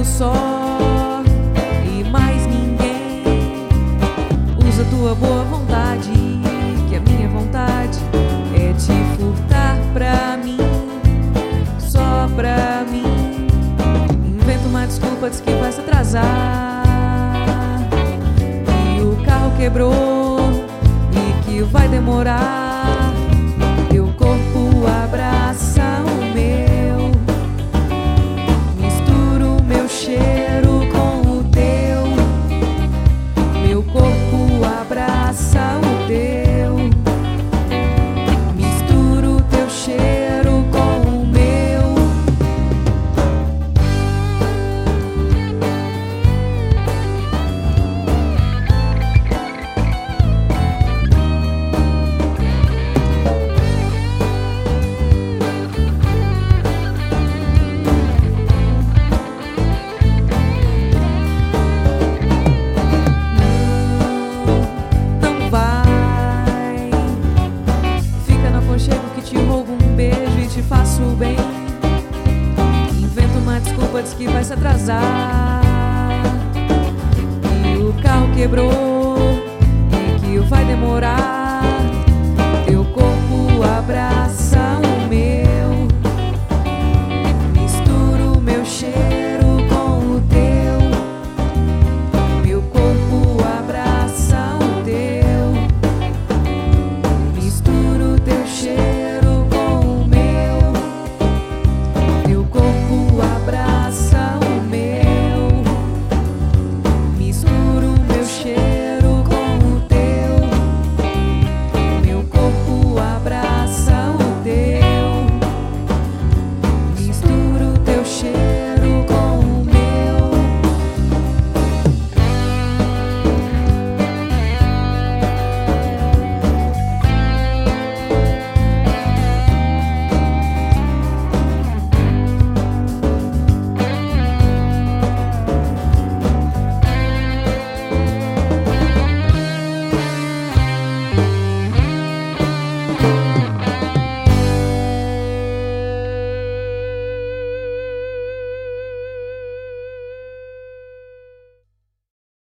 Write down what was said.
só e mais ninguém. Usa tua boa vontade, que a minha vontade é te furtar pra mim, só pra mim. Inventa uma desculpa, diz que vai se atrasar, que o carro quebrou e que vai demorar. Teu corpo abraça o meu, misturo meu cheiro com o teu. Meu corpo abraça o teu, misturo teu cheiro com o meu. Faço bem, inventa uma desculpa, diz que vai se atrasar, que o carro quebrou e que vai demorar. Teu corpo abraça